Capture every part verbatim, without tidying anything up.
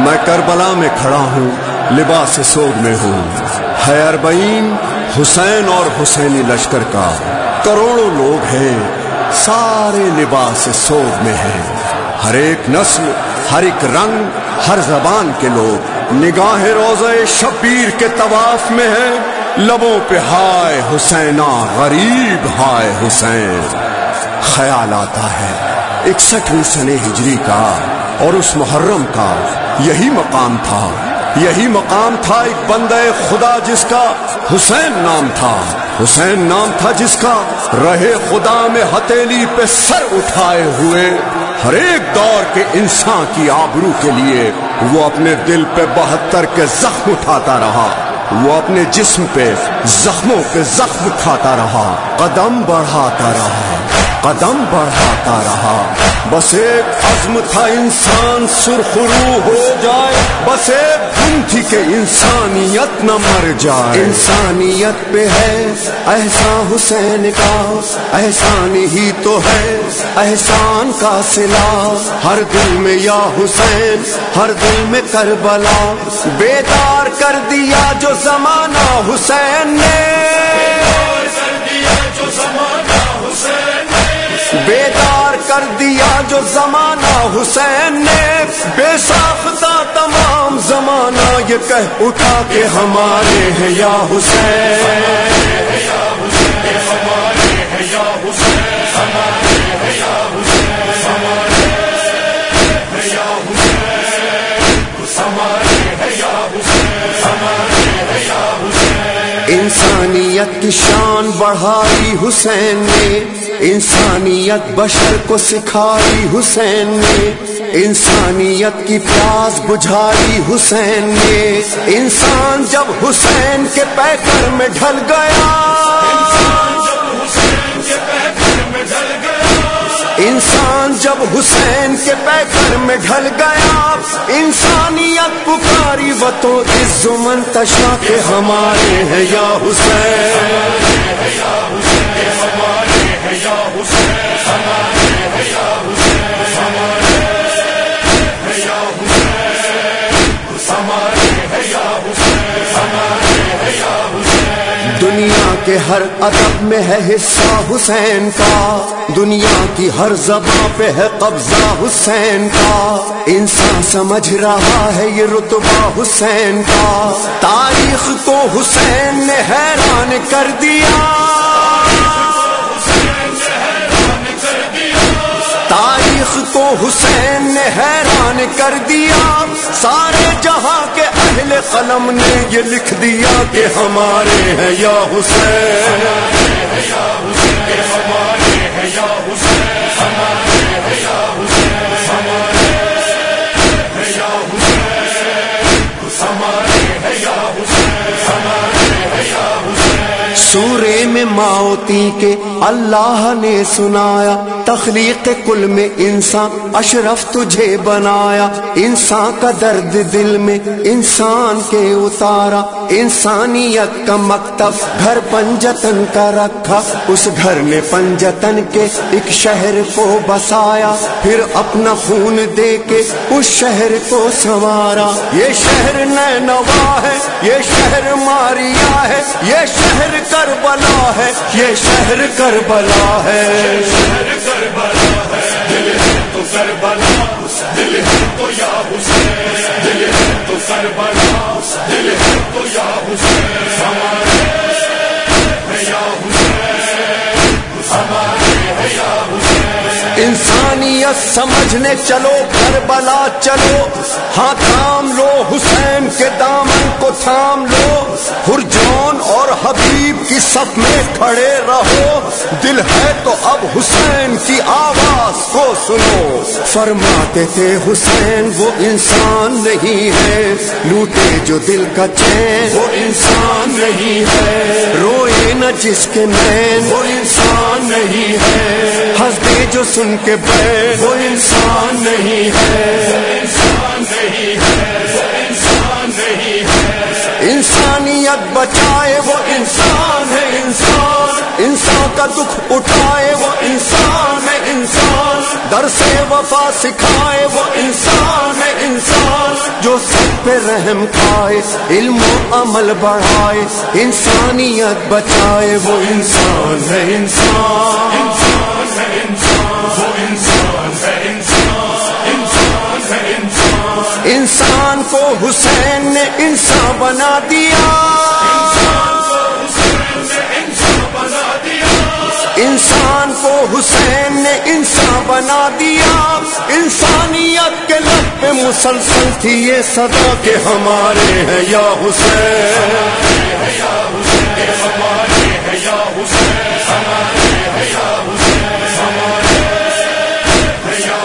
میں کربلا میں کھڑا ہوں، لباس سوگ میں ہوں، ہے اربعین حسین اور حسینی لشکر کا، کروڑوں لوگ ہیں سارے لباس سوگ میں ہیں، ہر ایک نسل، ہر ایک رنگ، ہر زبان کے لوگ نگاہ روضہ شبیر کے طواف میں ہیں، لبوں پہ ہائے حسینہ غریب ہائے حسین۔ خیال آتا ہے اکسٹھویں سنے ہجری کا اور اس محرم کا یہی مقام تھا، یہی مقام تھا ایک بندہ خدا جس کا حسین نام تھا، حسین نام تھا جس کا رہے خدا میں ہتھیلی پہ سر اٹھائے ہوئے ہر ایک دور کے انسان کی آبرو کے لیے وہ اپنے دل پہ بہتر کے زخم اٹھاتا رہا، وہ اپنے جسم پہ زخموں پہ زخم کھاتا رہا، قدم بڑھاتا رہا، قدم بڑھاتا رہا۔ بس ایک عزم تھا انسان سرخرو ہو جائے، بس ایک دھن تھی کہ انسانیت نہ مر جائے۔ انسانیت پہ ہے احسان حسین کا، احسان ہی تو ہے احسان کا صلہ، ہر دل میں یا حسین، ہر دل میں کربلا، بیدار کر دیا جو زمانہ حسین نے، بیدار کر دیا جو زمانہ حسین نے، بے ساختہ تمام زمانہ یہ کہہ اٹھا کہ ہمارے ہیں یا حسین، انسانیت کی شان بڑھائی حسین نے، انسانیت بشر کو سکھائی حسین نے، انسانیت کی پیاس بجھائی حسین نے، انسان جب حسین کے پیکر میں ڈھل گیا، انسان جب حسین کے پیکر میں ڈھل گیا، انسانیت پکاری وہ تو عز و منتشا کہ ہمارے ہیں یا حسین، دنیا کے ہر ادب میں ہے حصہ حسین کا، دنیا کی ہر زبان پہ ہے قبضہ حسین کا، انسان سمجھ رہا ہے یہ رتبہ حسین کا، تاریخ کو حسین نے حیران کر دیا، تاریخ کو حسین نے حیران کر دیا، سارے جہاں کے اہل قلم نے یہ لکھ دیا کہ ہمارے ہیں یا حسین، سورے میں موتی کے اللہ نے سنایا، تخلیق کل میں انسان اشرف تجھے بنایا، انسان کا درد دل میں انسان کے اتارا، انسانیت کا مکتب گھر پنجتن کا رکھا، اس گھر میں پنجتن کے ایک شہر کو بسایا، پھر اپنا خون دے کے اس شہر کو سنوارا، یہ شہر نینوا ہے، یہ شہر ماریا ہے، یہ شہر کربلا ہے، یہ شہر کربلا ہے، دل ہے تو کربلا، دل ہے تو یا حسین، دل ہے تو کربلا، دل ہے تو یا حسین، ہمارے ہے یا حسین، ہمارے ہے یا حسین۔ انسانیت سمجھنے چلو کربلا چلو، ہاں تھام لو حسین کے دامن کو تھام لو، ہرجون اور حبیب کی صف میں کھڑے رہو، دل ہے تو اب حسین کی آواز کو سنو، فرماتے تھے حسین وہ انسان نہیں ہے، لوٹے جو دل کا چین وہ انسان نہیں ہے، روئے نہ جس کے نین وہ انسان نہیں ہے، ہنس دے جو سن کے بین وہ انسان نہیں ہے، انسان نہیں ہے، انسان نہیں ہے، انسانیت بچائے وہ انسان ہے، انسان انسان کا دکھ اٹھائے وہ انسان ہے، انسان در سے وفا سکھائے وہ انسان ہے انسان، جو سب پہ رحم کھائے علم و عمل بڑھائے انسانیت بچائے وہ انسان ہے انسان، انسان ہے انسان، وہ انسان ہے انسان، انسان ہے انسان۔ انسان کو حسین نے انسان بنا دیا، انسان کو حسین نے انسان بنا دیا، انسانیت کے لب پہ مسلسل تھی یہ صدا کہ ہمارے ہیں یا حسین، ہمارے ہیں یا حسین، ہمارے ہیں یا حسین، ہمارے ہیں یا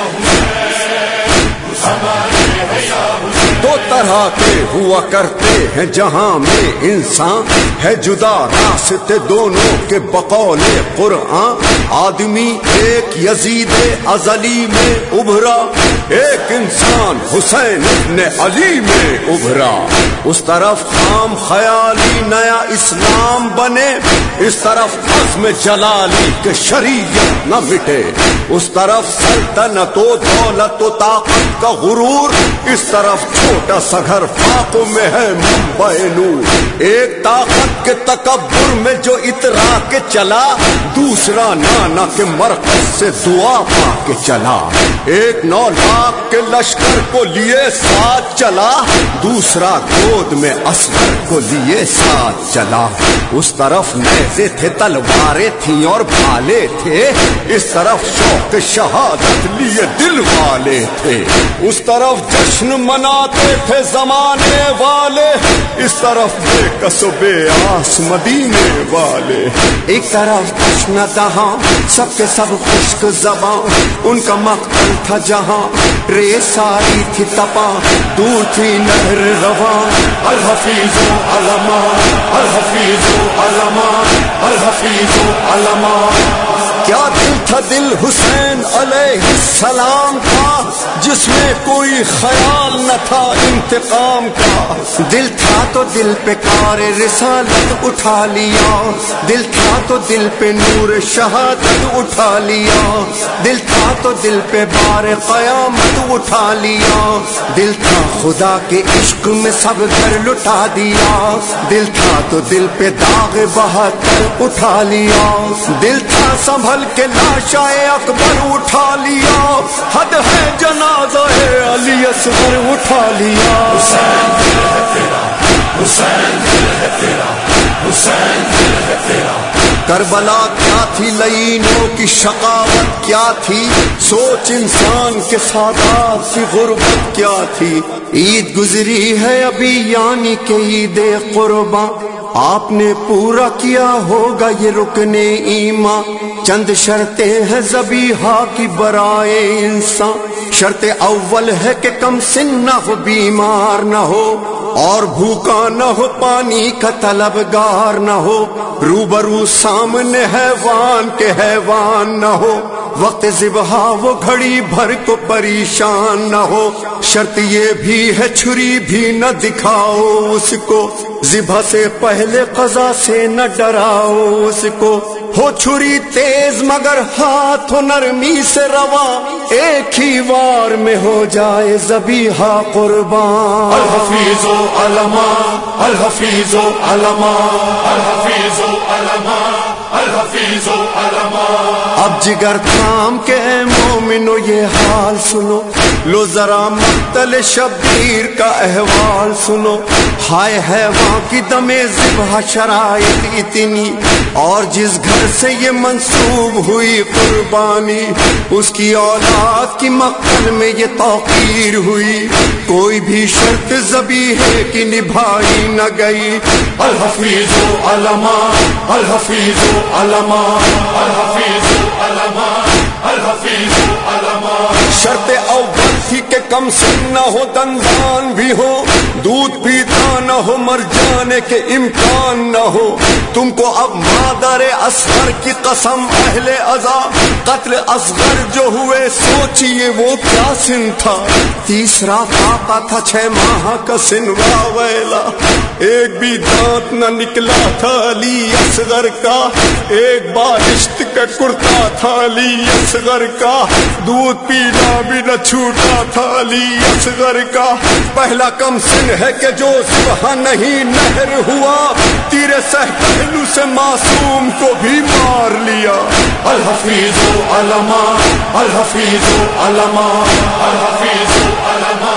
حسین، ہمارے ہیں یا حسین۔ دو طرح کے ہوا کرتے ہیں جہاں میں انسان ہے جدا راستے دونوں کے بقول قرآن، آدمی ایک یزید ازلی میں ابھرا، ایک انسان حسین ابن علی میں ابھرا۔ اس طرف خام خیالی نیا اسلام بنے، اس طرف عزم جلالی کے شریعت نہ مٹے، اس طرف سلطنت و دولت و طاقت کا غرور، اس طرف چھوٹا سا گھر فاقوں میں ہے منبع نور۔ ایک طاقت کے تکبر میں جو اترا کے چلا، دوسرا نانا کے مرکز سے دعا پا کے چلا۔ ایک نو لاکھ کے لشکر کو لیے ساتھ چلا، دوسرا گود میں اصغر کو لیے ساتھ چلا۔ اس طرف نیزے تھے تلواریں تھیں اور بھالے تھے، اس طرف شوق شہادت لیے دل والے تھے۔ اس طرف جشن مناتے تھے زمانے والے، اس طرف بے کس و بے آس مدینے والے۔ ایک طرف جشن دہاں سب کے سب خشک زباں، ان کا مقتل تھا جہاں ریت ساری تھی تپاں، دور تھی نہر رواں۔ الحفیظ علماء، الحفیظ علماء، الحفیظ علماء۔ کیا دل تھا دل حسین علیہ السلام کا، جس میں کوئی خیال نہ تھا انتقام کا۔ دل تھا تو دل پہ کار رسالت اٹھا لیا، دل تھا تو دل پہ نور شہادت اٹھا لیا، دل تھا تو دل پہ بار قیامت اٹھا لیا، دل تھا خدا کے عشق میں سب گھر لٹا دیا، دل تھا تو دل پہ داغ بہتر اٹھا لیا، دل تھا سنبھل کے لاشا اکبر اٹھا لیا، حد ہے جنازہ علی اصغر اٹھا لیا۔ حسین دل ہے تیرا، حسین دل ہے تیرا، حسین دل ہے تیرا۔ کربلا کیا تھی لعینوں کی شقاوت کیا تھی، سوچ انسان کے سادات کی غربت کیا تھی۔ عید گزری ہے ابھی یعنی کہ عید قرباں، آپ نے پورا کیا ہوگا یہ رکن ایمان۔ چند شرطیں ہیں ذبیحہ کی برائے انسان، شرط اول ہے کہ کم سن نہ ہو، بیمار نہ ہو اور بھوکا نہ ہو، پانی کا طلبگار نہ ہو، روبرو سامنے حیوان کے حیوان نہ ہو، وقت ذبح وہ گھڑی بھر کو پریشان نہ ہو۔ شرط یہ بھی ہے چھری بھی نہ دکھاؤ اس کو، ذبح سے پہلے قضا سے نہ ڈراؤ اس کو، ہو چھری تیز مگر ہاتھ ہو نرمی سے رواں، ایک ہی وار میں ہو جائے ذبیحہ قربان۔ الحفیظ علماء، الحفیظ علماء، الحفیظ علماء، الحفیظ علماء۔ اب جگر تھام کے مومنو یہ حال سنو، لو ذرا مقتل شبیر کا احوال سنو، ہائے حیوان کی دم ذبح شرائط اتنی، اور جس گھر سے یہ منسوب ہوئی قربانی، اس کی اولاد کی مقتل میں یہ توقیر ہوئی، کوئی بھی شرط ذبیحے کی نبھائی نہ گئی۔ الحفیظ علماء، الحفیظ علماء، الحفیظ علماء، الحفیظ علماء۔ شرط اول تھی کہ کم سن نہ ہو دندان بھی ہو دودھ پیتا نہ ہو مر جانے کے امکان نہ ہو تم کو اب مادر اصغر کی قسم اہل عزا قتل اصغر جو ہوئے سوچئے وہ کیا سن تھا تیسرا پاپا تھا چھ ماہ کا سن واویلا ایک بھی دانت نہ نکلا تھا علی اصغر کا ایک بالشت کا کرتا تھا علی اصغر کا دودھ پینا بھی نہ چھوٹا تھا علی اصغر کا پہلا کم سن ہے کہ جو صبح نہیں نہر ہوا تیرے سہ پہلو سے معصوم کو بھی مار لیا الحفیظ علما الحفیظ علما الحفیظ علما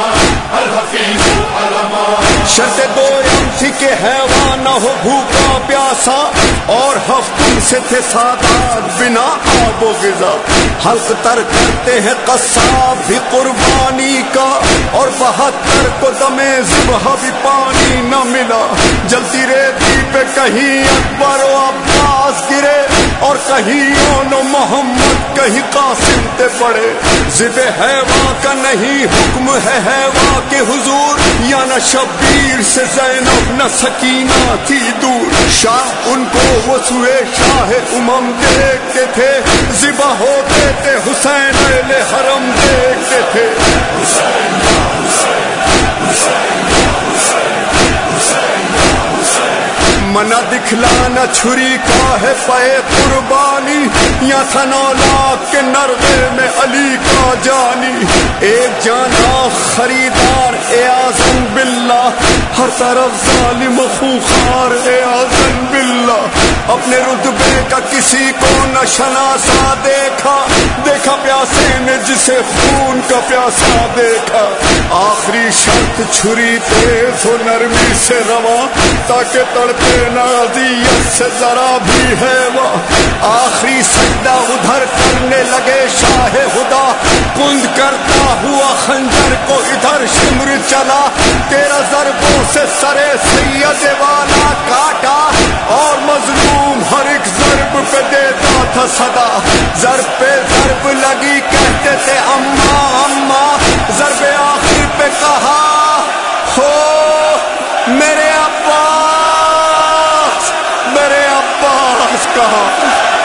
الحفیظ علما شرط دو تھی کہ حیوان نہ ہو بھوکا پیاسا اور ہفتوں سے تھے سادات بنا آب و غذا حلق تر کرتے ہیں قصاب بھی قربانی کا اور بہتر کو دمے ذبح بھی پانی نہ ملا جلتی ریتی پہ کہیں اکبر و عباس گرے اور کہیں اون و محمد کہیں قاسم تے پڑے ذبح حیوان کا نہیں حکم ہے حیوان کے حضور یا نہ شبیر سے زینب نہ سکینہ تھی دور شاہ ان کو وہ سوئے شاہ امم دیکھتے تھے ذبح ہوتے تھے حسین اہل حرم دیکھتے تھے حسین یا حسین حسین یا حسین حسین یا حسین منع دکھلانا چھری کا ہے پے قربانی یا تھا نو لاکھ کے نرغے میں علی کا جانی ایک جانا خریدار اے اعظم باللہ ہر طرف ظالم خوخار اے اعظم باللہ اپنے رتبے کا کسی کو نہ شناسا دیکھا دیکھا پیاسے نے جسے خون کا پیاسا دیکھا آخری شرط چھری تیز ہو نرمی سے رواں تاکہ تڑپے نہ اذیت سے ذرا بھی ہے وہ آخری سجدہ ادھر کرنے لگے شاہ خدا کند کرتا ہوا خنجر کو ادھر شمر چلا تیرا ضربوں سے سرے سید والا کاٹا اور مظلوم ہر ایک ضرب پہ دیتا تھا صدا ضرب پہ ضرب لگی کہتے تھے اماں اماں ضرب آخر پہ کہا ہو میرے عباس میرے عباس کہا